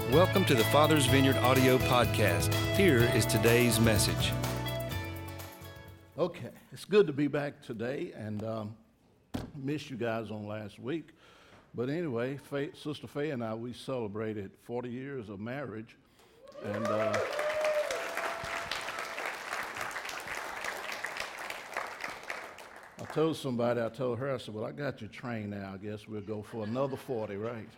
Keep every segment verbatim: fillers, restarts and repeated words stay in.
Welcome to the Father's Vineyard audio podcast. Here is today's message. Okay, it's good to be back today, and um, missed you guys on last week. But anyway, Faye, Sister Faye and I, we celebrated forty years of marriage, and uh, I told somebody, I told her, I said, well, I got your train now. I guess we'll go for another forty, right?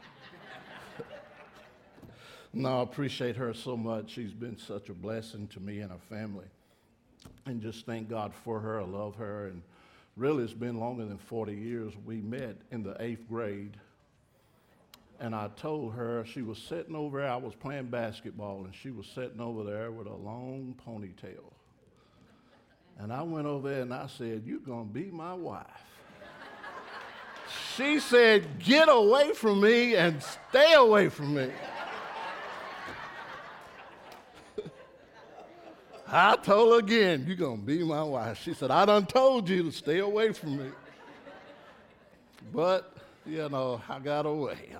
No, I appreciate her so much. She's been such a blessing to me and our family. And just thank God for her. I love her. And really, it's been longer than forty years. We met in the eighth grade. And I told her, she was sitting over there. I was playing basketball, and she was sitting over there with a long ponytail. And I went over there and I said, "You're going to be my wife." She said, "Get away from me and stay away from me." I told her again, "You're going to be my wife." She said, "I done told you to stay away from me." But, you know, I got away.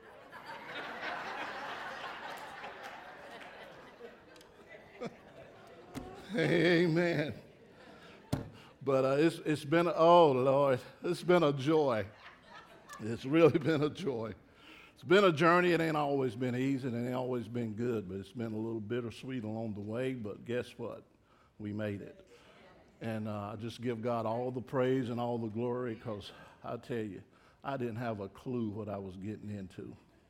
Amen. But uh, it's, it's been, oh, Lord, it's been a joy. It's really been a joy. It's been a journey. It ain't always been easy. It ain't always been good, but it's been a little bittersweet along the way. But guess what? We made it. And uh, I just give God all the praise and all the glory, because I tell you, I didn't have a clue what I was getting into.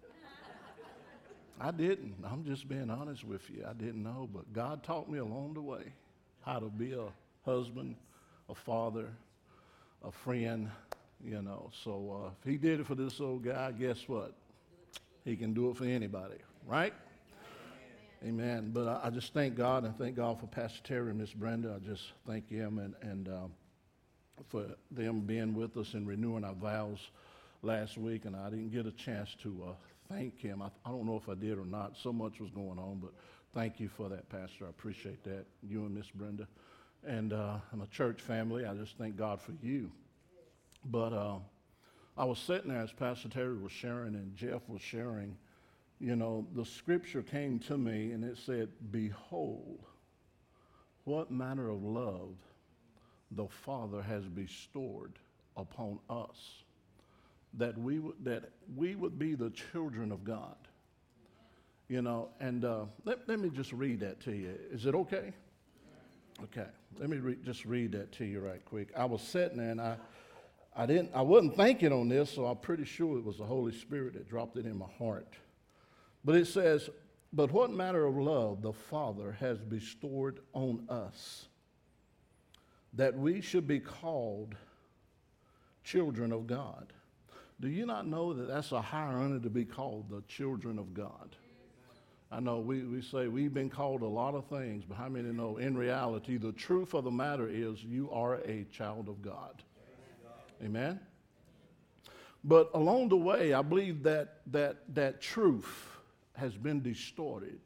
I didn't. I'm just being honest with you. I didn't know, but God taught me along the way how to be a husband, a father, a friend, you know. So uh, if he did it for this old guy, guess what? He can do it for anybody, right? Amen. Amen. But I, I just thank God, and thank God for Pastor Terry and Miss Brenda. I just thank him and, and um, for them being with us and renewing our vows last week. And I didn't get a chance to uh, thank him. I, I don't know if I did or not. So much was going on, but thank you for that, Pastor. I appreciate that. You and Miss Brenda. And uh, I'm a church family. I just thank God for you. But uh, I was sitting there as Pastor Terry was sharing and Jeff was sharing. You know, the scripture came to me and it said, "Behold, what manner of love the Father has bestowed upon us, that we would, that we would be the children of God." You know, and uh, let, let me just read that to you. Is it okay? Okay, let me re- just read that to you right quick. I was sitting there and I, I didn't, I wasn't thinking on this, so I'm pretty sure it was the Holy Spirit that dropped it in my heart. But it says, "But what manner of love the Father has bestowed on us, that we should be called children of God." Do you not know that that's a higher honor to be called the children of God? I know we, we say we've been called a lot of things, but how many know in reality the truth of the matter is you are a child of God? Amen? But along the way, I believe that that that truth has been distorted.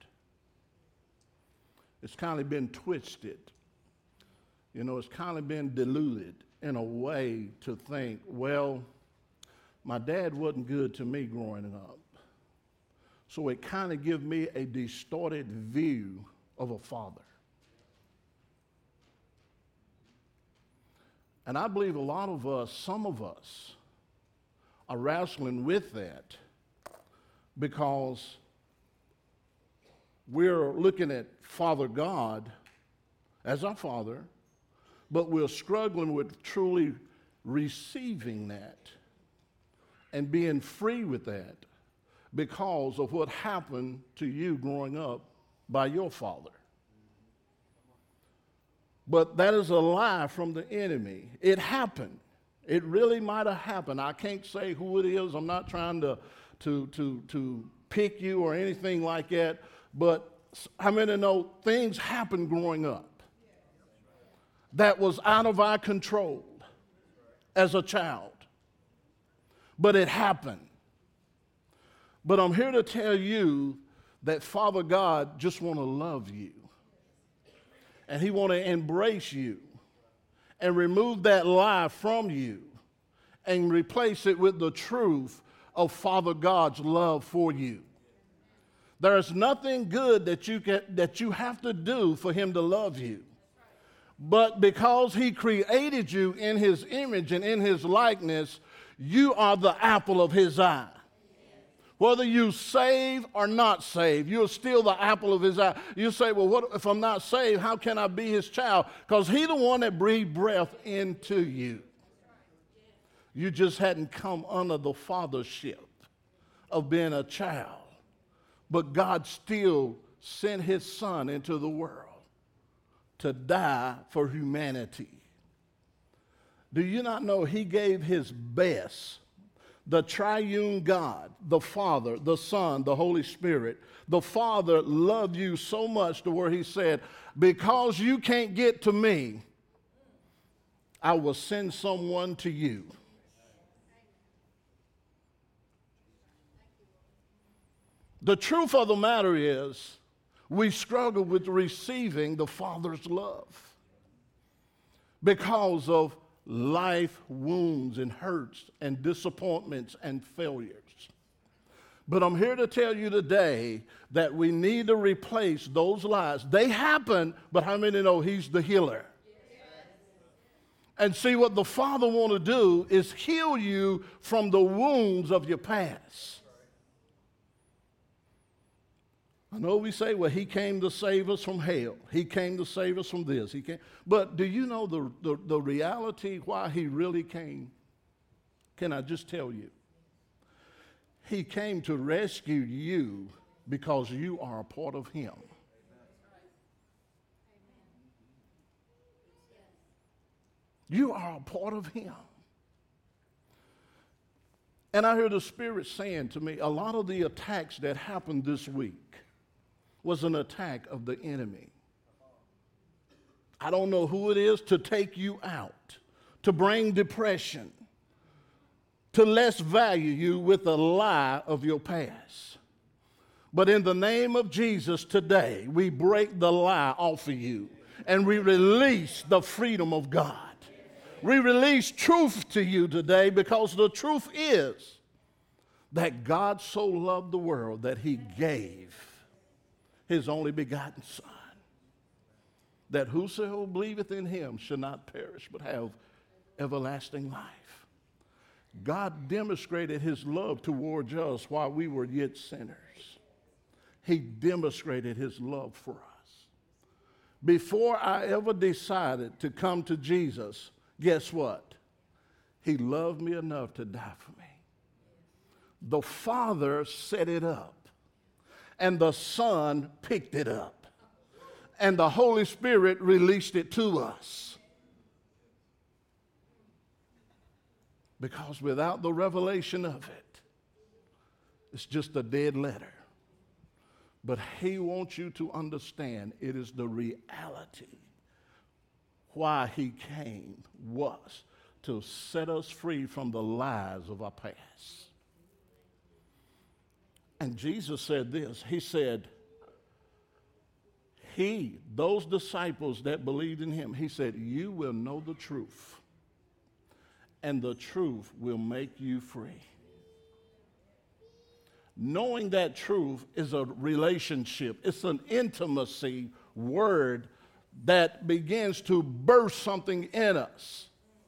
It's kind of been twisted. You know, it's kind of been diluted in a way to think, well, my dad wasn't good to me growing up. So it kind of gives me a distorted view of a father. And I believe a lot of us, some of us, are wrestling with that because we're looking at Father God as our Father, but we're struggling with truly receiving that and being free with that because of what happened to you growing up by your father. But that is a lie from the enemy. It happened. It really might have happened. I can't say who it is. I'm not trying to, to, to, to pick you or anything like that. But how many know things happened growing up that was out of our control as a child? But it happened. But I'm here to tell you that Father God just want to love you. And he want to embrace you and remove that lie from you and replace it with the truth of Father God's love for you. There is nothing good that you can, that you have to do for him to love you. But because he created you in his image and in his likeness, you are the apple of his eye. Whether you save or not save, you're still the apple of his eye. You say, well, what if I'm not saved? How can I be his child? Because he's the one that breathed breath into you. You just hadn't come under the fathership of being a child. But God still sent his son into the world to die for humanity. Do you not know he gave his best? The triune God, the Father, the Son, the Holy Spirit. The Father loved you so much to where he said, because you can't get to me, I will send someone to you. The truth of the matter is, we struggle with receiving the Father's love because of life wounds and hurts and disappointments and failures. But I'm here to tell you today that we need to replace those lies. They happen, but how many know he's the healer? Yes. And see, what the Father wants to do is heal you from the wounds of your past. I know we say, well, he came to save us from hell. He came to save us from this. He came. But do you know the, the, the reality why he really came? Can I just tell you? He came to rescue you because you are a part of him. You are a part of him. And I hear the Spirit saying to me, a lot of the attacks that happened this week was an attack of the enemy. I don't know who it is, to take you out, to bring depression, to less value you with the lie of your past. But in the name of Jesus today, we break the lie off of you and we release the freedom of God. We release truth to you today, because the truth is that God so loved the world that he gave his only begotten Son, that whosoever believeth in him shall not perish but have everlasting life. God demonstrated his love towards us while we were yet sinners. He demonstrated his love for us. Before I ever decided to come to Jesus, guess what? He loved me enough to die for me. The Father set it up, and the Son picked it up, and the Holy Spirit released it to us. Because without the revelation of it, it's just a dead letter. But he wants you to understand it is the reality. Why he came was to set us free from the lies of our past. And Jesus said this. He said, he, those disciples that believed in him, he said, you will know the truth, and the truth will make you free. Knowing that truth is a relationship. It's an intimacy word that begins to burst something in us.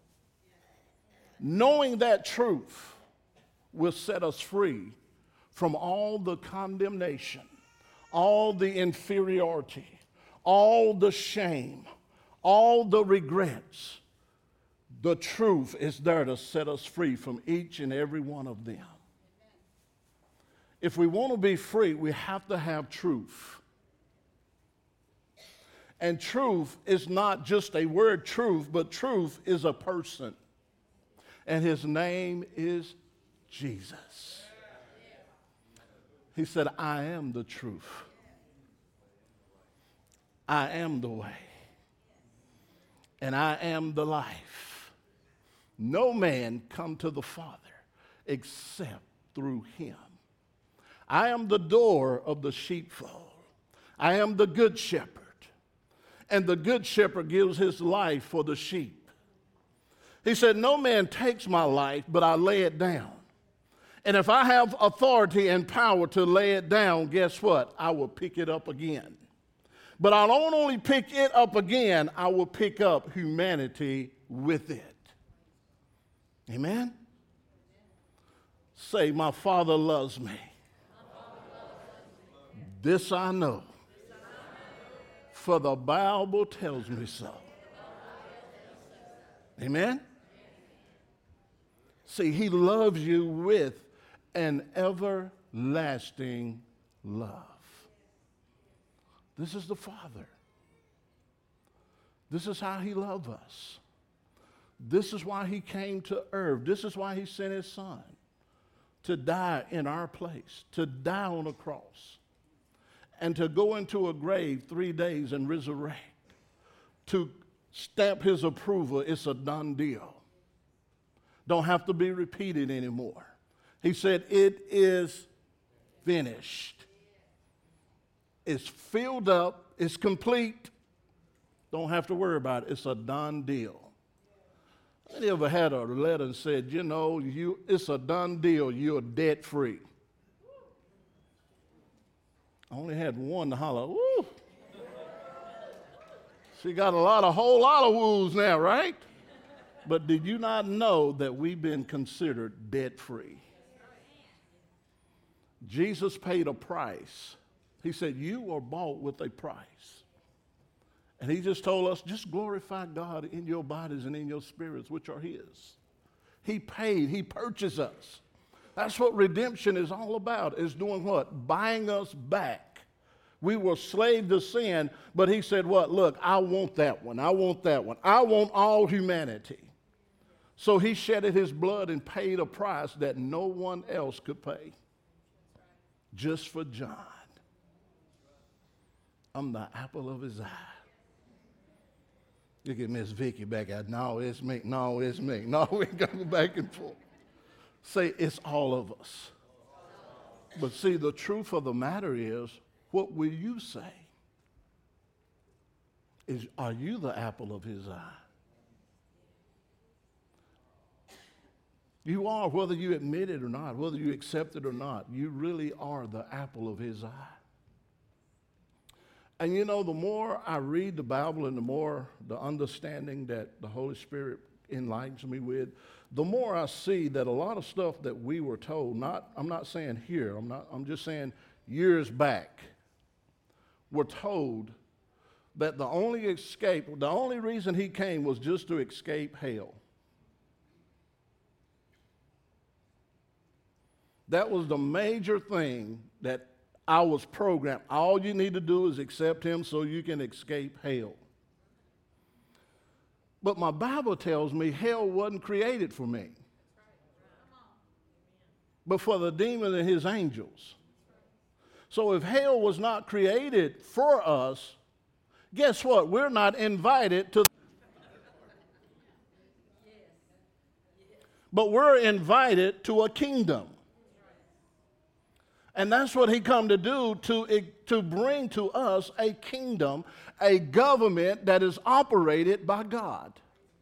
Knowing that truth will set us free from all the condemnation, all the inferiority, all the shame, all the regrets. The truth is there to set us free from each and every one of them. If we want to be free, we have to have truth. And truth is not just a word, truth, but truth is a person. And his name is Jesus. He said, I am the truth. I am the way. And I am the life. No man come to the Father except through him. I am the door of the sheepfold. I am the good shepherd. And the good shepherd gives his life for the sheep. He said, no man takes my life, but I lay it down. And if I have authority and power to lay it down, guess what? I will pick it up again. But I don't only pick it up again, I will pick up humanity with it. Amen? Say, my Father loves me. This I know, for the Bible tells me so. Amen? See, he loves you with an everlasting love. This is the Father. This is how he loves us. This is why he came to earth. This is why he sent his Son to die in our place, to die on a cross, and to go into a grave three days and resurrect, to stamp his approval. It's a done deal. Don't have to be repeated anymore. He said, it is finished. It's filled up. It's complete. Don't have to worry about it. It's a done deal. Any ever had a letter and said, you know, you, it's a done deal. You're debt free. I only had one to holler, woo. She got a lot, a whole lot of woos now, right? But did you not know that we've been considered debt free? Jesus paid a price. He said, you were bought with a price. And he just told us, just glorify God in your bodies and in your spirits, which are his. He paid, he purchased us. That's what redemption is all about, is doing what? Buying us back. We were slaves to sin, but he said, what? Look, I want that one. I want that one. I want all humanity. So he shedded his blood and paid a price that no one else could pay. Just for John. I'm the apple of his eye. Look at Miss Vicky back at, no, it's me. No, it's me. No, we go back and forth. Say, it's all of us. But see, the truth of the matter is, what will you say? Is, are you the apple of his eye? You are, whether you admit it or not, whether you accept it or not, you really are the apple of his eye. And you know, the more I read the Bible and the more the understanding that the Holy Spirit enlightens me with, the more I see that a lot of stuff that we were told, not, I'm not saying here, I'm not, I'm just saying years back, were told that the only escape, the only reason he came was just to escape hell. That was the major thing that I was programmed. All you need to do is accept him so you can escape hell. But my Bible tells me hell wasn't created for me, but for the demon and his angels. So if hell was not created for us, guess what? We're not invited to. But we're invited to a kingdom. And that's what he come to do, to, to bring to us a kingdom, a government that is operated by God.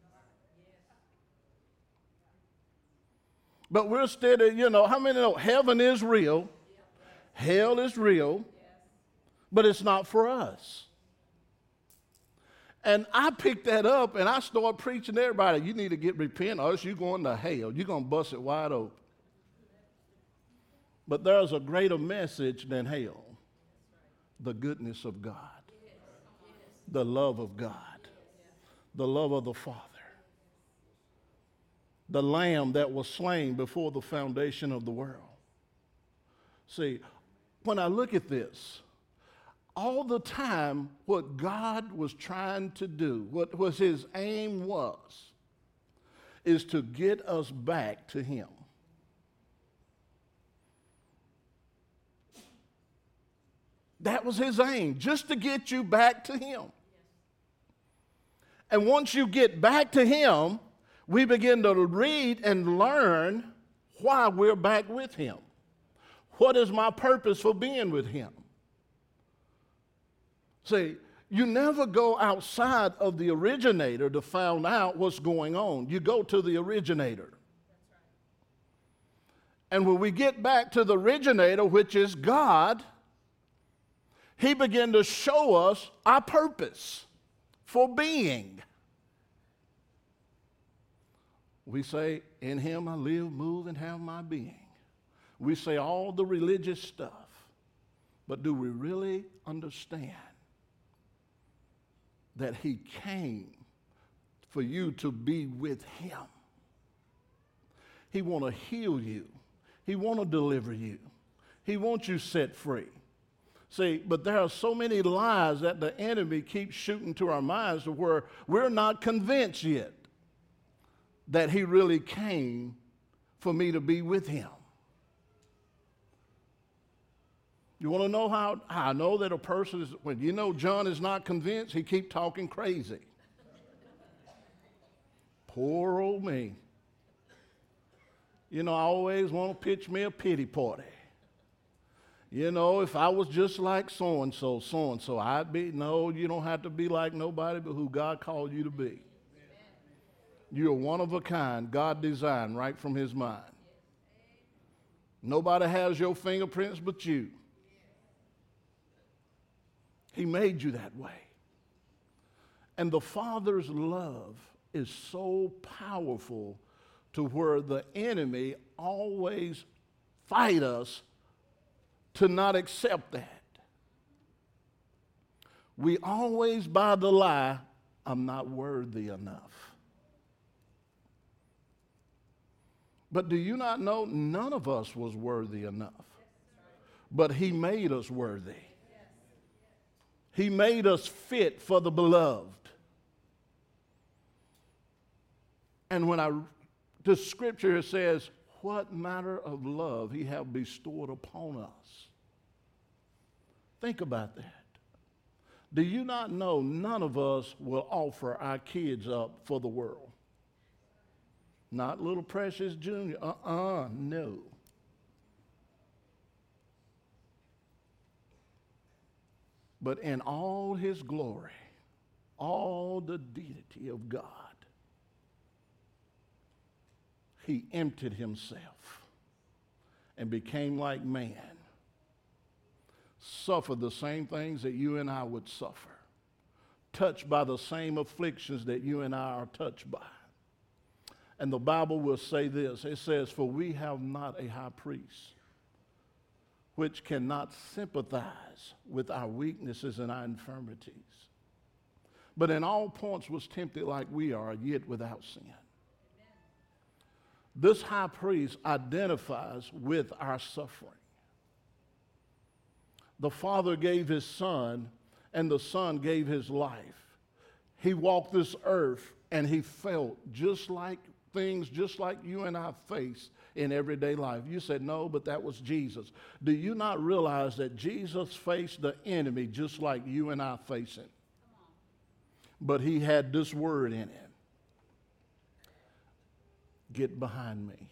But we're still, you know, how many know heaven is real, hell is real, but it's not for us. And I picked that up and I started preaching to everybody, you need to get repent or else you're going to hell. You're going to bust it wide open. But there's a greater message than hell. The goodness of God. The love of God. The love of the Father. The Lamb that was slain before the foundation of the world. See, when I look at this, all the time what God was trying to do, what was his aim was, is to get us back to him. That was his aim, just to get you back to him. And once you get back to him, we begin to read and learn why we're back with him. What is my purpose for being with him? See, you never go outside of the originator to find out what's going on. You go to the originator. And when we get back to the originator, which is God, he began to show us our purpose for being. We say, in him I live, move, and have my being. We say all the religious stuff, but do we really understand that he came for you to be with him? He want to heal you. He want to deliver you. He wants you set free. See, but there are so many lies that the enemy keeps shooting to our minds to where we're not convinced yet that he really came for me to be with him. You want to know how, how I know that a person is, when you know John is not convinced, he keep talking crazy. Poor old me. You know, I always want to pitch me a pity party. You know, if I was just like so-and-so, so-and-so, I'd be, no, you don't have to be like nobody but who God called you to be. You're one of a kind, God designed right from his mind. Nobody has your fingerprints but you. He made you that way. And the Father's love is so powerful to where the enemy always fight us to not accept that. We always buy the lie, I'm not worthy enough. But do you not know none of us was worthy enough? But he made us worthy. He made us fit for the beloved. And when I, the scripture says, what manner of love he have bestowed upon us. Think about that. Do you not know none of us will offer our kids up for the world? Not little Precious Junior Uh-uh, no. But in all his glory, all the deity of God, he emptied himself and became like man, suffered the same things that you and I would suffer, touched by the same afflictions that you and I are touched by. And the Bible will say this, it says, for we have not a high priest which cannot sympathize with our weaknesses and our infirmities, but in all points was tempted like we are, yet without sin. Amen. This high priest identifies with our suffering. The Father gave his Son, and the Son gave his life. He walked this earth, and he felt just like things just like you and I face in everyday life. You said, no, but that was Jesus. Do you not realize that Jesus faced the enemy just like you and I face it? But he had this word in him. Get behind me.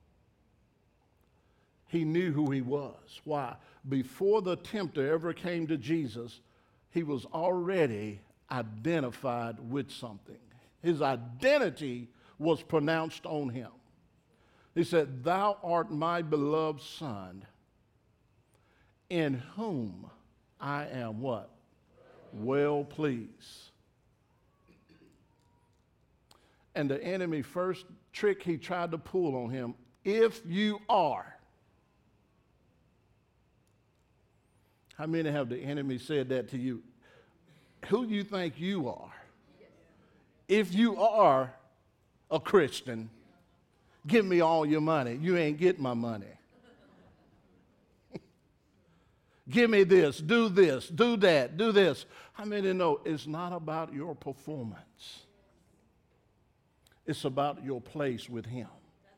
He knew who he was. Why? Before the tempter ever came to Jesus, he was already identified with something. His identity was pronounced on him. He said, thou art my beloved Son, in whom I am what? Well pleased. And the enemy first trick he tried to pull on him, if you are. How many have the enemy said that to you? Who do you think you are? If you are a Christian, give me all your money. You ain't get my money. Give me this, do this, do that, do this. How many know it's not about your performance? It's about your place with him.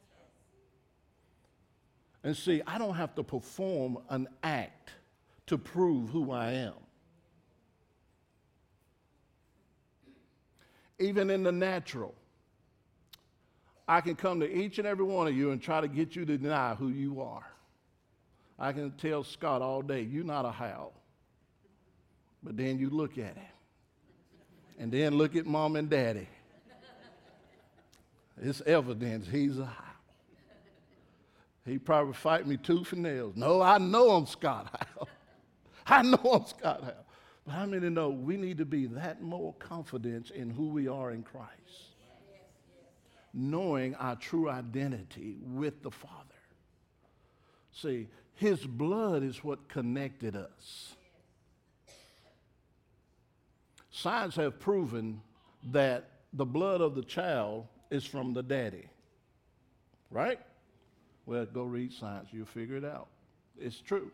And see, I don't have to perform an act to prove who I am. Even in the natural, I can come to each and every one of you and try to get you to deny who you are. I can tell Scott all day, you're not a Hal. But then you look at him. And then look at Mom and Daddy. It's evidence he's a Hal. He probably fight me tooth and nails. No, I know I'm Scott Howell. I know I'm Scott Howell. But how many know we need to be that more confident in who we are in Christ? Knowing our true identity with the Father. See, his blood is what connected us. Science have proven that the blood of the child is from the daddy. Right? Well, go read science. You'll figure it out. It's true.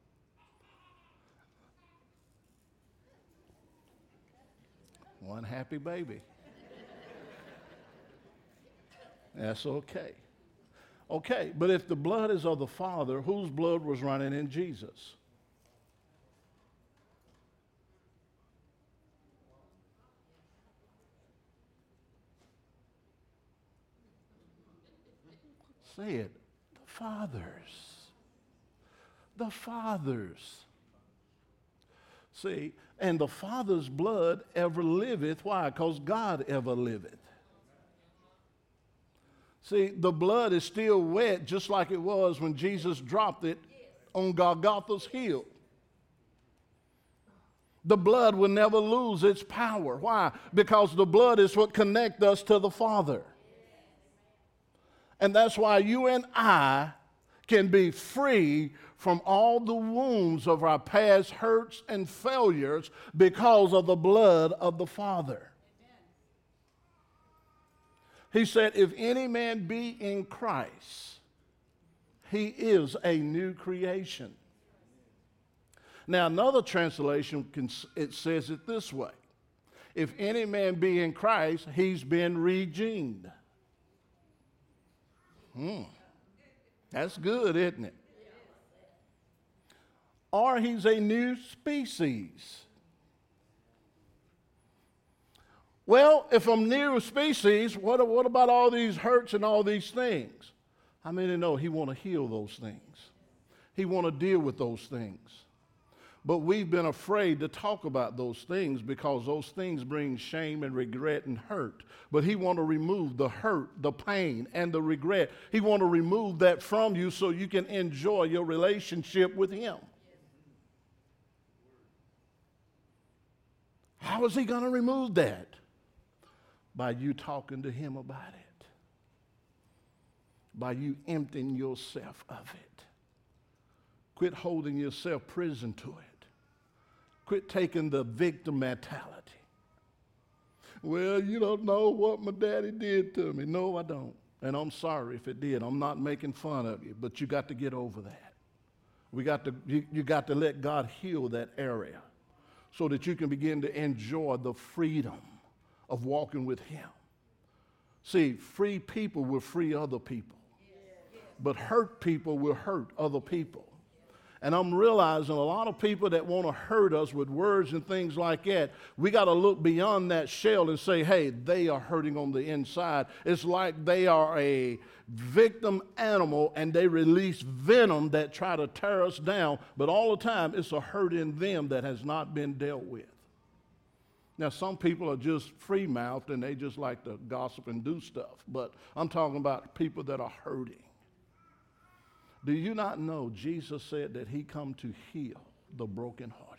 One happy baby. That's okay. Okay, but if the blood is of the Father, whose blood was running in Jesus? Say it. The Father's. The Father's. See, and the Father's blood ever liveth. Why? Because God ever liveth. See, the blood is still wet just like it was when Jesus dropped it on Golgotha's hill. The blood will never lose its power. Why? Because the blood is what connects us to the Father. And that's why you and I can be free from all the wounds of our past hurts and failures because of the blood of the Father. He said, if any man be in Christ, he is a new creation. Now, another translation, can, it says it this way. If any man be in Christ, he's been redeemed. Hmm. That's good, isn't it? Or he's a new species. Well, if I'm new species, what, what about all these hurts and all these things? How many know he want to heal those things? He want to deal with those things. But we've been afraid to talk about those things because those things bring shame and regret and hurt. But he want to remove the hurt, the pain, and the regret. He want to remove that from you so you can enjoy your relationship with him. How is he going to remove that? By you talking to him about it. By you emptying yourself of it. Quit holding yourself prison to it. Quit taking the victim mentality. Well, you don't know what my daddy did to me. No, I don't. And I'm sorry if it did. I'm not making fun of you, but you got to get over that. We got to, you, you got to let God heal that area so that you can begin to enjoy the freedom of walking with him. See, free people will free other people, but hurt people will hurt other people. And I'm realizing a lot of people that want to hurt us with words and things like that, we got to look beyond that shell and say, hey, they are hurting on the inside. It's like they are a victim animal and they release venom that try to tear us down, but all the time it's a hurt in them that has not been dealt with. Now, some people are just free-mouthed and they just like to gossip and do stuff, but I'm talking about people that are hurting. Do you not know Jesus said that he come to heal the brokenhearted?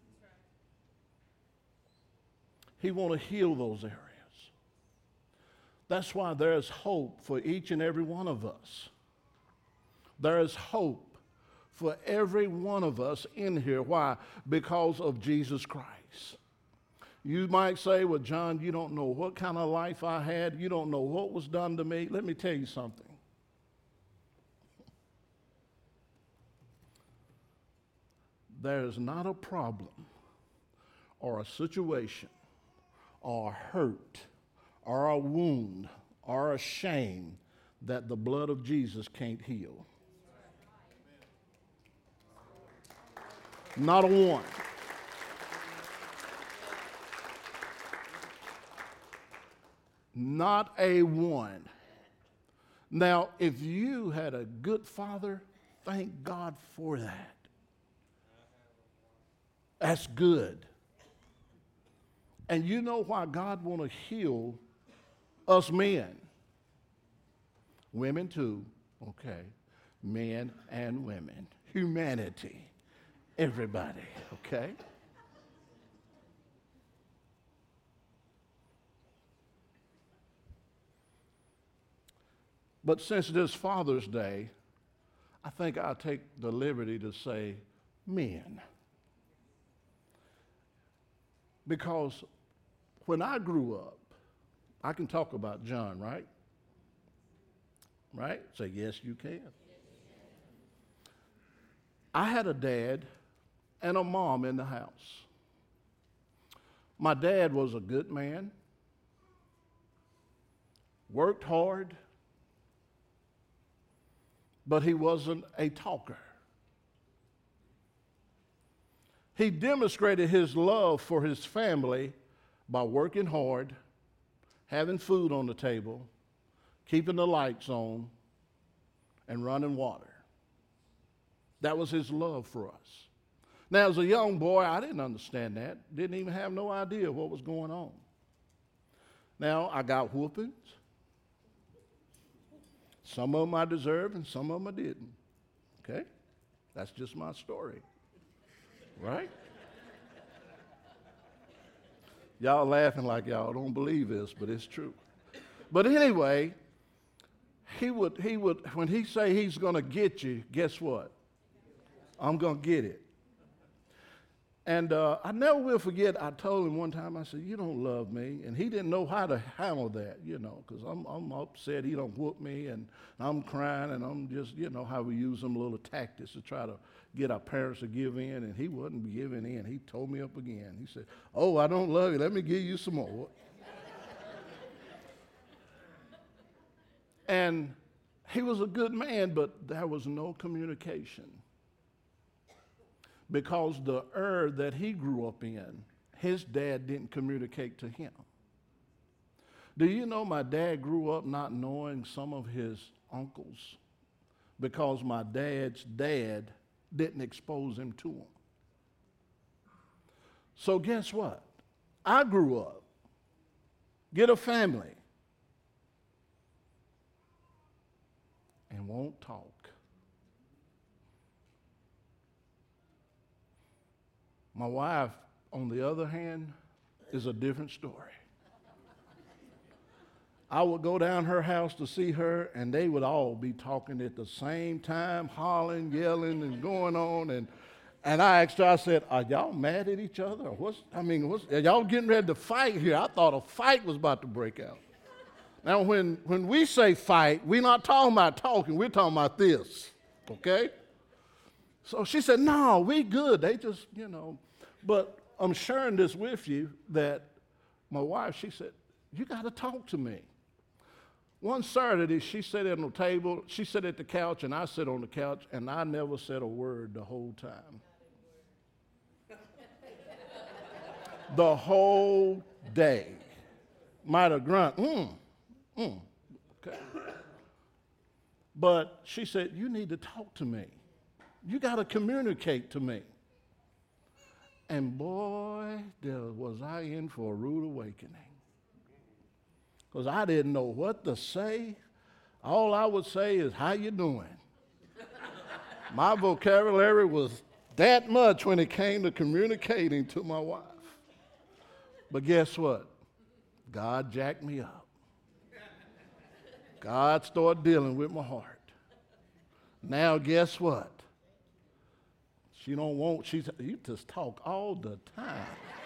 He want to heal those areas. That's why there is hope for each and every one of us. There is hope for every one of us in here. Why? Because of Jesus Christ. You might say, well, John, you don't know what kind of life I had. You don't know what was done to me. Let me tell you something. There is not a problem or a situation or a hurt or a wound or a shame that the blood of Jesus can't heal. Not a one. Not a one. Now, if you had a good father, thank God for that. That's good. And you know why God want to heal us men? Women too, okay. men and women, humanity, everybody, okay? But since this Father's Day, I think I'll take the liberty to say men. Because when I grew up, I can talk about John, right? Right? Say, yes, you can. I had a dad and a mom in the house. My dad was a good man, worked hard, but he wasn't a talker. He demonstrated his love for his family by working hard, having food on the table, keeping the lights on, and running water. That was his love for us. Now, as a young boy, I didn't understand that. Didn't even have no idea what was going on. Now, I got whoopings. Some of them I deserved and some of them I didn't. Okay? That's just my story. Right? Y'all laughing like y'all don't believe this, but it's true. But anyway, he would, he would, when he say he's going to get you, guess what? I'm going to get it. And uh, I never will forget, I told him one time, I said, you don't love me. And he didn't know how to handle that, you know, because I'm, I'm upset he don't whoop me, and I'm crying, and I'm just, you know, how we use them little tactics to try to get our parents to give in, and he wasn't giving in. He told me up again. He said, oh, I don't love you. Let me give you some more. And he was a good man, but there was no communication. Because the era that he grew up in, his dad didn't communicate to him. Do you know my dad grew up not knowing some of his uncles because my dad's dad didn't expose him to them? So guess what? I grew up, get a family, and won't talk. My wife, on the other hand, is a different story. I would go down her house to see her, and they would all be talking at the same time, hollering, yelling, and going on. And, and I asked her, I said, are y'all mad at each other? Or what's, I mean, what's, are y'all getting ready to fight here? I thought a fight was about to break out. Now, when, when we say fight, we're not talking about talking. We're talking about this, okay? So she said, no, we good. They just, you know. But I'm sharing this with you that my wife, she said, you got to talk to me. One Saturday, she sat at the table, she sat at the couch, and I sat on the couch, and I never said a word the whole time. The whole day. Might have grunt, mm, mm, okay. But she said, you need to talk to me. You got to communicate to me. And boy, there was I in for a rude awakening. Because I didn't know what to say. All I would say is, how you doing? My vocabulary was that much when it came to communicating to my wife. But guess what? God jacked me up. God started dealing with my heart. Now guess what? She don't want, she's, you just talk all the time.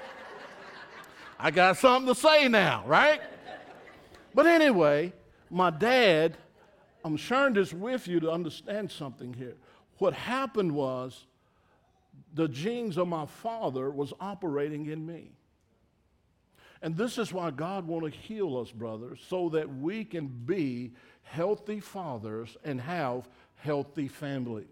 I got something to say now, right? But anyway, my dad, I'm sharing this with you to understand something here. What happened was the genes of my father was operating in me. And this is why God wants to heal us, brothers, so that we can be healthy fathers and have healthy families.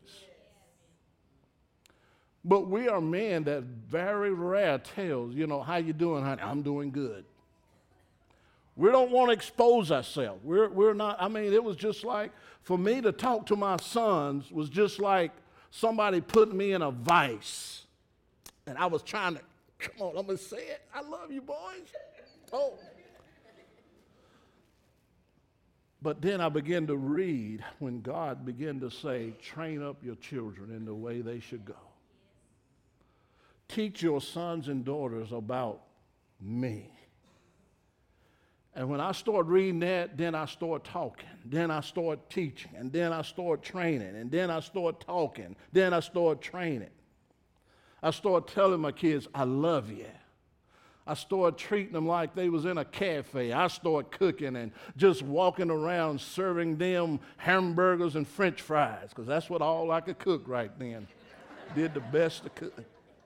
But we are men that very rare tells, you know, how you doing, honey? I'm doing good. We don't want to expose ourselves. We're, we're not, I mean, it was just like, for me to talk to my sons was just like somebody put me in a vice. And I was trying to, come on, I'm going to say it. I love you, boys. Oh. But then I began to read when God began to say, train up your children in the way they should go. Teach your sons and daughters about me. And when I started reading that, then I started talking. Then I started teaching. And then I started training. And then I started talking. Then I started training. I started telling my kids, I love you. I started treating them like they was in a cafe. I started cooking and just walking around serving them hamburgers and French fries, because that's what all I could cook right then. Did the best I could.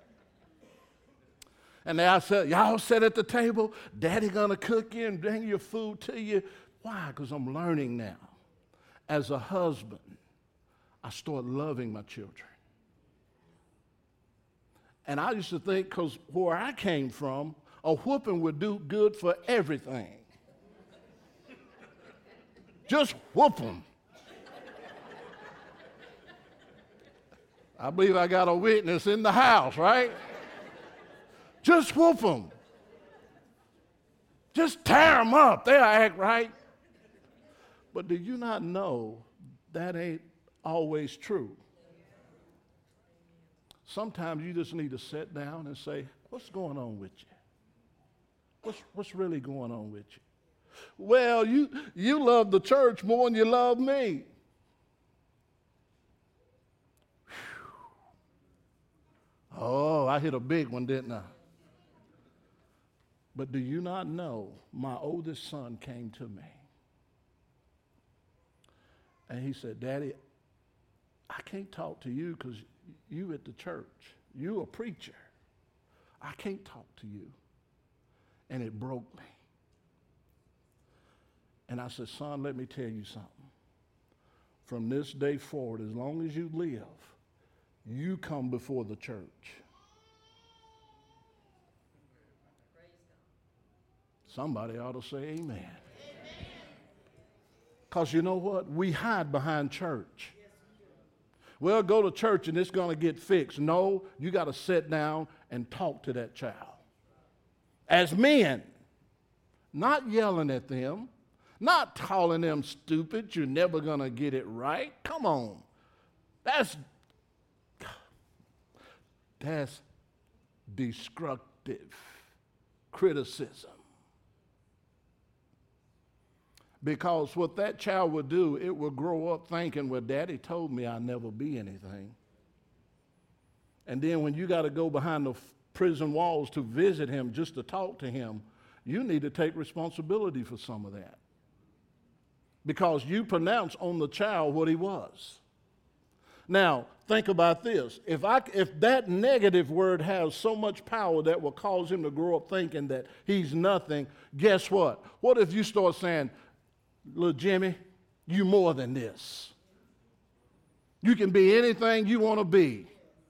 And I said, y'all sit at the table, Daddy gonna cook you and bring your food to you. Why? Because I'm learning now. As a husband, I started loving my children. And I used to think, because where I came from, a whooping would do good for everything. Just whoop them. I believe I got a witness in the house, right? Just whoop them. Just tear them up. They'll act right. But do you not know that ain't always true? Sometimes you just need to sit down and say, what's going on with you? What's, what's really going on with you? Well, you, you love the church more than you love me. Whew. Oh, I hit a big one, didn't I? But do you not know my oldest son came to me and he said, Daddy, I can't talk to you because you at the church. You a preacher. I can't talk to you. And it broke me. And I said, son, let me tell you something. From this day forward, as long as you live, you come before the church. Somebody ought to say amen. Because you know what? We hide behind church. Well, go to church and it's going to get fixed. No, you got to sit down and talk to that child. As men, not yelling at them, not calling them stupid, you're never going to get it right. Come on. That's, that's destructive criticism. Because what that child would do, it will grow up thinking, well, Daddy told me I'd never be anything. And then when you got to go behind the prison walls to visit him, just to talk to him, you need to take responsibility for some of that. Because you pronounced on the child what he was. Now, think about this. If I, if that negative word has so much power that will cause him to grow up thinking that he's nothing, guess what? What if you start saying, little Jimmy, you more than this. You can be anything you want to be.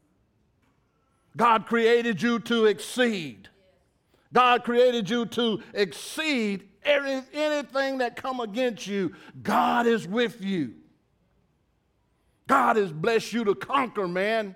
God created you to exceed. God created you to exceed every, anything that come against you. God is with you. God has blessed you to conquer, man.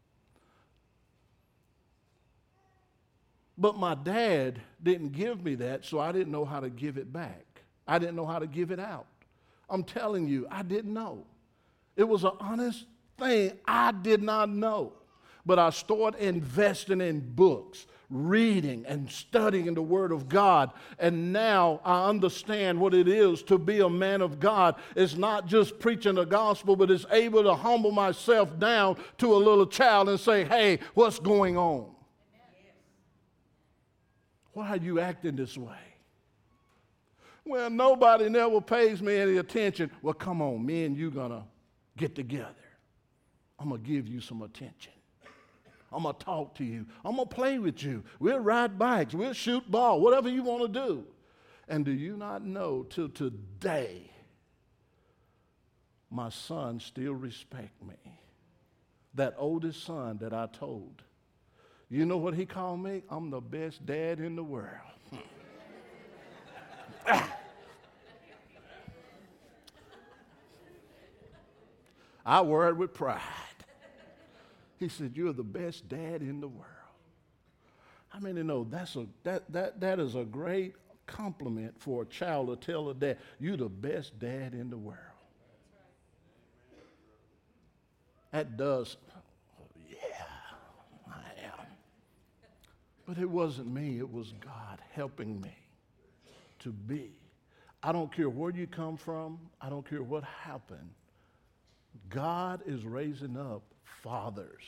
But my dad didn't give me that, so I didn't know how to give it back. I didn't know how to give it out. I'm telling you, I didn't know. It was an honest thing. I did not know. But I started investing in books, reading and studying the Word of God. And now I understand what it is to be a man of God. It's not just preaching the gospel, but it's able to humble myself down to a little child and say, hey, what's going on? Why are you acting this way? Well, nobody never pays me any attention. Well, come on, me and you gonna get together. I'm gonna give you some attention. I'm going to talk to you. I'm going to play with you. We'll ride bikes. We'll shoot ball, whatever you want to do. And do you not know, till today, my son still respect me. That oldest son that I told, you know what he called me? I'm the best dad in the world. I wear it with pride. He said, you're the best dad in the world. I mean, you know, that's a, that, that, that is a great compliment for a child to tell a dad, "You're the best dad in the world." That does, oh, yeah, I am. But it wasn't me, it was God helping me to be. I don't care where you come from, I don't care what happened. God is raising up fathers.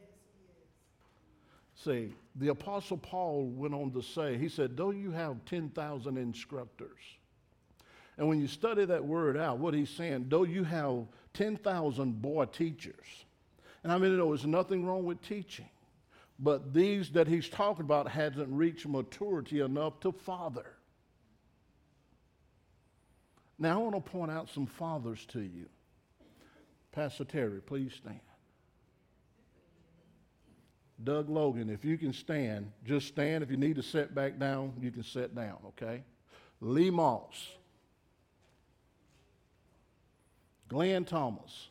See, the Apostle Paul went on to say, he said, though you have ten thousand instructors, and when you study that word out, what he's saying, though you have ten thousand boy teachers, and I mean, you know, there's nothing wrong with teaching, but these that he's talking about hasn't reached maturity enough to father. Now, I want to point out some fathers to you. Pastor Terry, please stand. Doug Logan, if you can stand, just stand. If you need to sit back down, you can sit down, okay? Lee Moss. Glenn Thomas.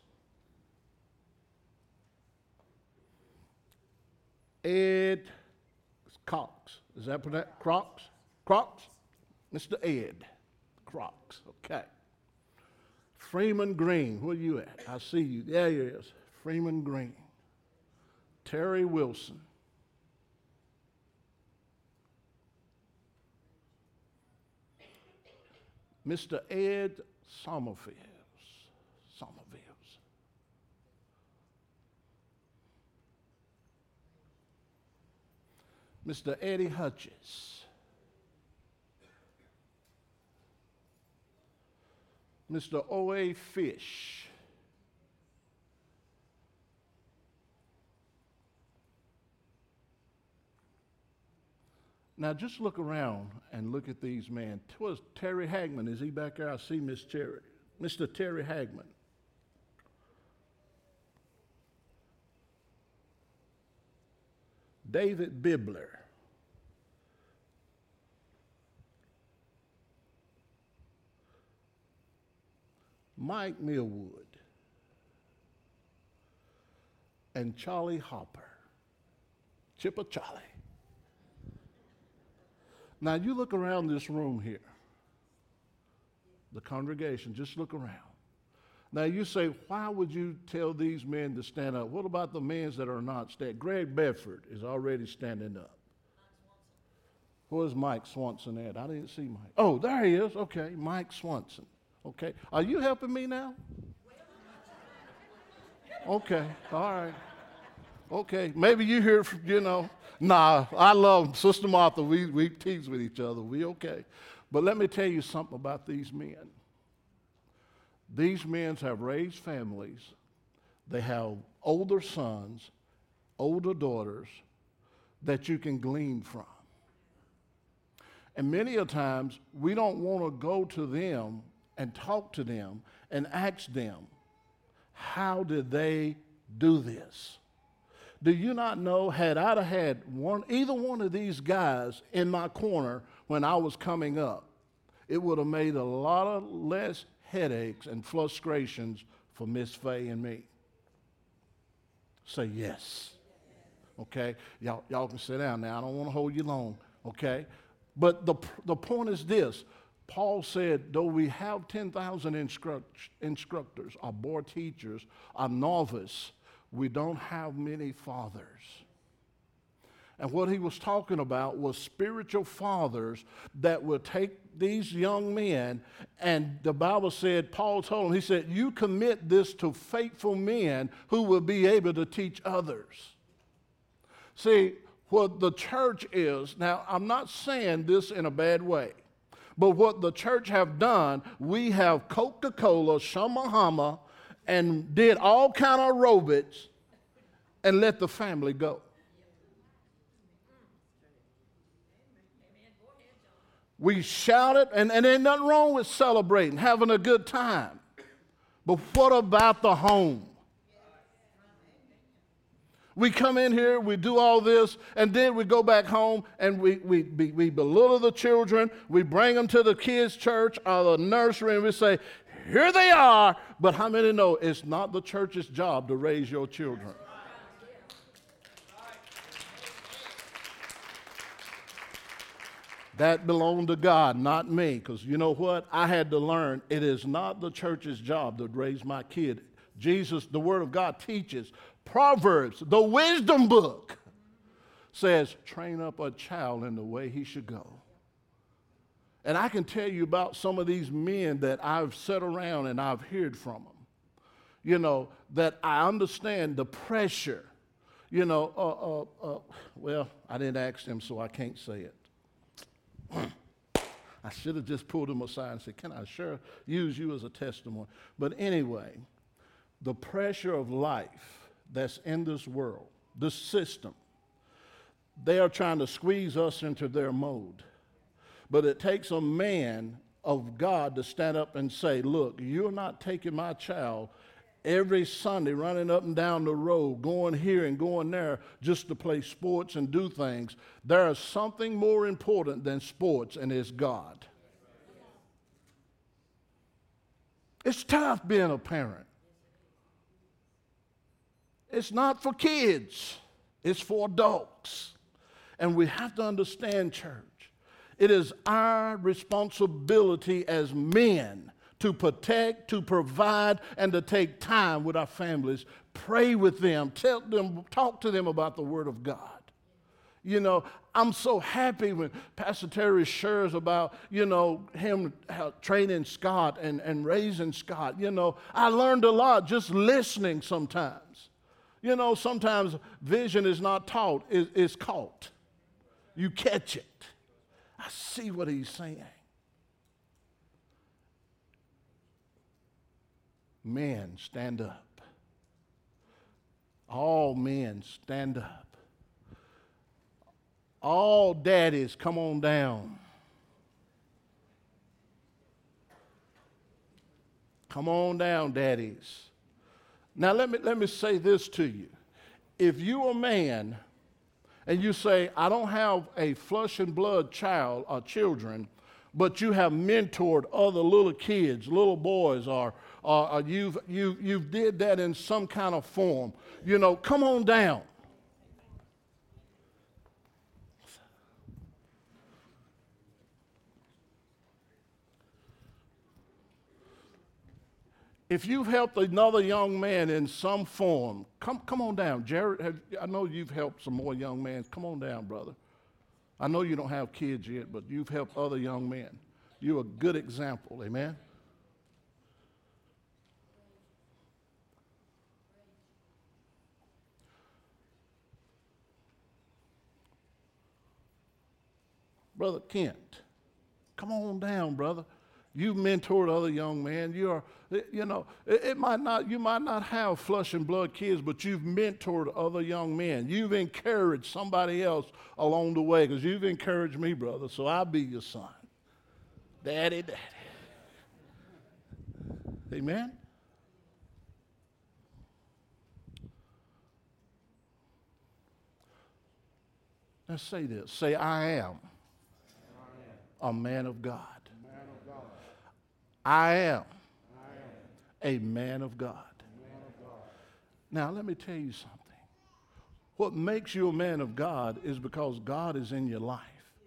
Ed Cox. Is that pronounced? Crocs? Crocs? Mister Ed Crocs, okay. Freeman Green, where you at? I see you. There he is. Freeman Green. Terry Wilson. Mister Ed Somerfield. Somervilles. Mister Eddie Hutchins. Mister O A Fish. Now just look around and look at these men. Twas Terry Hagman. Is he back there? I see Miss Terry. Mister Terry Hagman. David Bibler. Mike Millwood. And Charlie Hopper. Chipper Charlie. Now you look around this room here, the congregation, just look around. Now you say, why would you tell these men to stand up? What about the men that are not standing? Greg Bedford is already standing up. Where's Mike Swanson at? I didn't see Mike. Oh, there he is. Okay, Mike Swanson. Okay, are you helping me now? Okay, all right. Okay, maybe you hear, you know. Nah, I love Sister Martha. We, we tease with each other. We okay. But let me tell you something about these men. These men have raised families. They have older sons, older daughters that you can glean from. And many a times, we don't want to go to them and talk to them and ask them, how did they do this? Do you not know, had I had one, either one of these guys in my corner when I was coming up, it would have made a lot of less headaches and frustrations for Miss Faye and me. Say yes. Okay? Y'all, y'all can sit down now. I don't want to hold you long. Okay? But the, the point is this. Paul said, though we have ten thousand instruct, instructors, or boy teachers, or novice, we don't have many fathers. And what he was talking about was spiritual fathers that would take these young men, and the Bible said, Paul told him, he said, you commit this to faithful men who will be able to teach others. See, what the church is, now I'm not saying this in a bad way, but what the church have done, we have Coca-Cola, Shamahama, and did all kind of aerobics and let the family go. We shouted, and, and ain't nothing wrong with celebrating, having a good time. But what about the home? We come in here, we do all this, and then we go back home and we, we, we, we belittle the children. We bring them to the kids' church or the nursery, and we say, here they are. But how many know it's not the church's job to raise your children? That belonged to God, not me. Because you know what? I had to learn it is not the church's job to raise my kid. Jesus, the Word of God teaches. Proverbs, the wisdom book, says, train up a child in the way he should go. And I can tell you about some of these men that I've sat around and I've heard from them. You know, that I understand the pressure. You know, uh, uh, uh, well, I didn't ask them, so I can't say it. I should have just pulled him aside and said, can I sure use you as a testimony? But anyway, the pressure of life that's in this world, this system, they are trying to squeeze us into their mode. But it takes a man of God to stand up and say, look, you're not taking my child every Sunday running up and down the road, going here and going there just to play sports and do things. There is something more important than sports, and it's God. It's tough being a parent. It's not for kids. It's for adults. And we have to understand, church, it is our responsibility as men to protect, to provide, and to take time with our families, pray with them, tell them, talk to them about the Word of God. You know, I'm so happy when Pastor Terry shares about, you know, him training Scott and, and raising Scott. You know, I learned a lot just listening sometimes. You know, sometimes vision is not taught, it, it's caught. You catch it. I see what he's saying. Men, stand up. All men, stand up. All daddies, come on down. Come on down, daddies. Now, let me, let me say this to you. If you're a man and you say, I don't have a flesh and blood child or children, but you have mentored other little kids, little boys, or, or, or you've, you, you've did that in some kind of form, you know, come on down. If you've helped another young man in some form, come, come on down. Jared, have, I know you've helped some more young men. Come on down, brother. I know you don't have kids yet, but you've helped other young men. You're a good example, amen? Brother Kent, come on down, brother. You've mentored other young men. You are, you know, it, it might not, you might not have flesh and blood kids, but you've mentored other young men. You've encouraged somebody else along the way, because you've encouraged me, brother, so I'll be your son. Daddy, daddy. Amen? Let's say this. Say, I am a man of God. I am a man of God. Now, let me tell you something. What makes you a man of God is because God is in your life.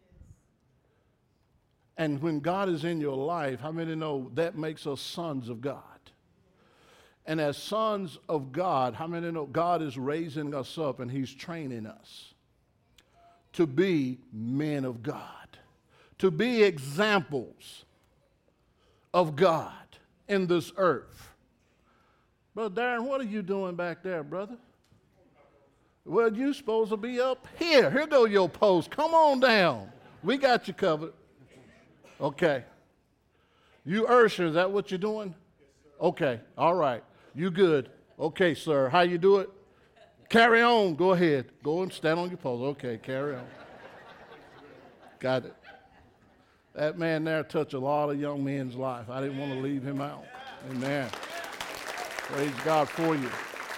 And when God is in your life, how many know that makes us sons of God? And as sons of God, how many know God is raising us up and he's training us to be men of God, to be examples of God in this earth. Brother Darren, what are you doing back there, brother? Well, you're supposed to be up here. Here go your post. Come on down. We got you covered. Okay. You Ursher, is that what you're doing? Okay. All right. You good. Okay, sir. How you do it? Carry on. Go ahead. Go and stand on your post. Okay, carry on. Got it. That man there touched a lot of young men's life. I didn't want to leave him out. Amen. Praise God for you.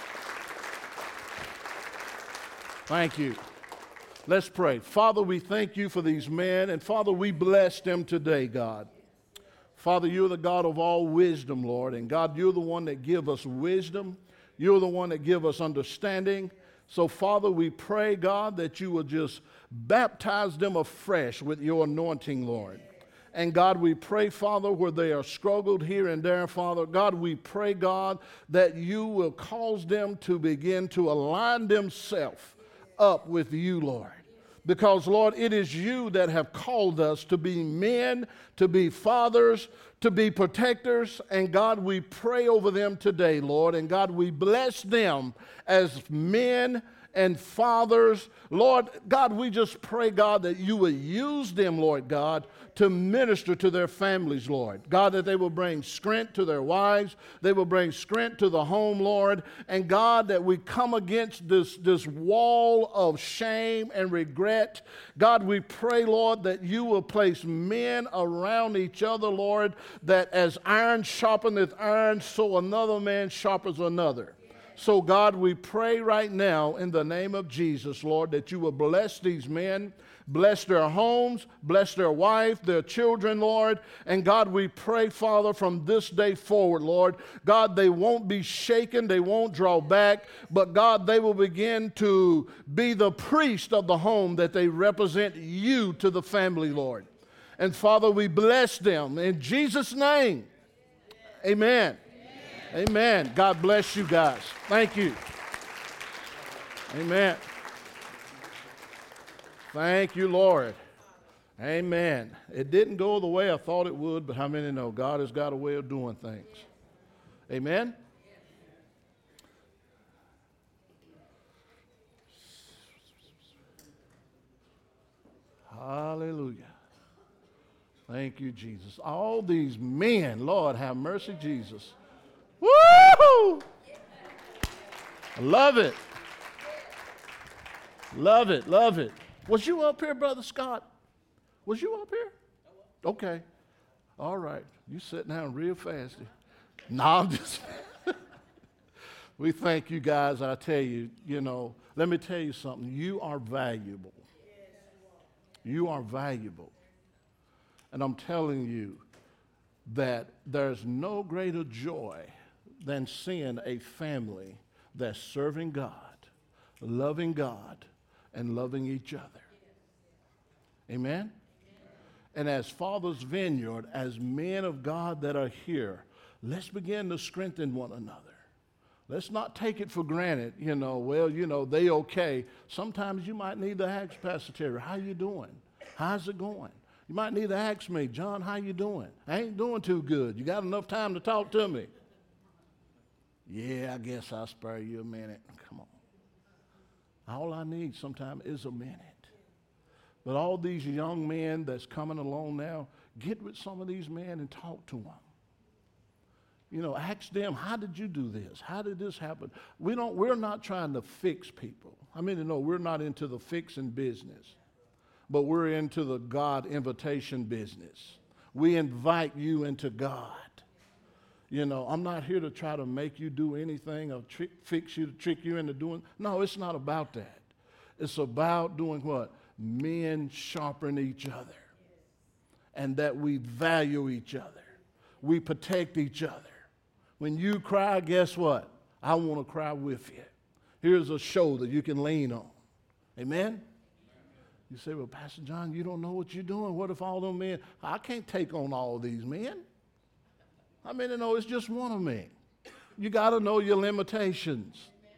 Thank you. Let's pray. Father, we thank you for these men, and Father, we bless them today, God. Father, you're the God of all wisdom, Lord, and God, you're the one that give us wisdom. You're the one that give us understanding. So, Father, we pray, God, that you will just baptize them afresh with your anointing, Lord. And God, we pray, Father, where they are struggled here and there, Father, God, we pray, God, that you will cause them to begin to align themselves up with you, Lord. Because, Lord, it is you that have called us to be men, to be fathers, to be protectors. And, God, we pray over them today, Lord. And, God, we bless them as men and fathers. Lord, God, we just pray, God, that you will use them, Lord God, to minister to their families, Lord. God, that they will bring strength to their wives. They will bring strength to the home, Lord. And God, that we come against this, this wall of shame and regret. God, we pray, Lord, that you will place men around each other, Lord, that as iron sharpeneth iron, so another man sharpens another. So, God, we pray right now in the name of Jesus, Lord, that you will bless these men, bless their homes, bless their wife, their children, Lord. And, God, we pray, Father, from this day forward, Lord, God, they won't be shaken, they won't draw back, but, God, they will begin to be the priest of the home, that they represent you to the family, Lord. And, Father, we bless them in Jesus' name. Amen. Amen. God bless you guys. Thank you. Amen. Thank you, Lord. Amen. It didn't go the way I thought it would, but how many know God has got a way of doing things? Amen. Hallelujah. Thank you, Jesus. All these men, Lord, have mercy, Jesus. Woo! Love it. Love it, love it. Was you up here, Brother Scott? Was you up here? Okay. All right. You sit down real fast. No, I'm just... We thank you guys. I tell you, you know, let me tell you something. You are valuable. You are valuable. And I'm telling you that there's no greater joy than seeing a family that's serving God, loving God, and loving each other. Amen? And as Father's Vineyard, as men of God that are here, let's begin to strengthen one another. Let's not take it for granted, you know, well, you know, they okay. Sometimes you might need to ask Pastor Terry, how you doing? How's it going? You might need to ask me, John, how you doing? I ain't doing too good. You got enough time to talk to me? Yeah, I guess I'll spare you a minute. Come on. All I need sometimes is a minute. But all these young men that's coming along now, get with some of these men and talk to them. You know, ask them, how did you do this? How did this happen? We don't, we're not trying to fix people. I mean, you know, we're not into the fixing business, but we're into the God invitation business. We invite you into God. You know, I'm not here to try to make you do anything or trick, fix you to trick you into doing. No, it's not about that. It's about doing what? Men sharpen each other. And that we value each other. We protect each other. When you cry, guess what? I want to cry with you. Here's a shoulder you can lean on. Amen? You say, well, Pastor John, you don't know what you're doing. What if all them men? I can't take on all these men. I mean, you know, it's just one of me. You got to know your limitations.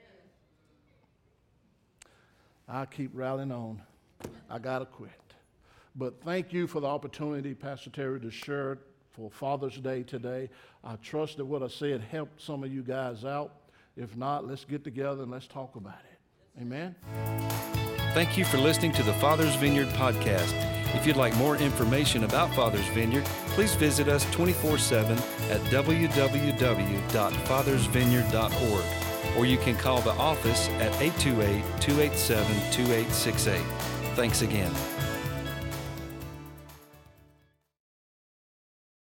I keep rallying on. I got to quit. But thank you for the opportunity, Pastor Terry, to share for Father's Day today. I trust that what I said helped some of you guys out. If not, let's get together and let's talk about it. Amen. Thank you for listening to the Father's Vineyard podcast. If you'd like more information about Father's Vineyard, please visit us twenty-four seven at w w w dot fathers vineyard dot org, or you can call the office at eight two eight, two eight seven, two eight six eight. Thanks again.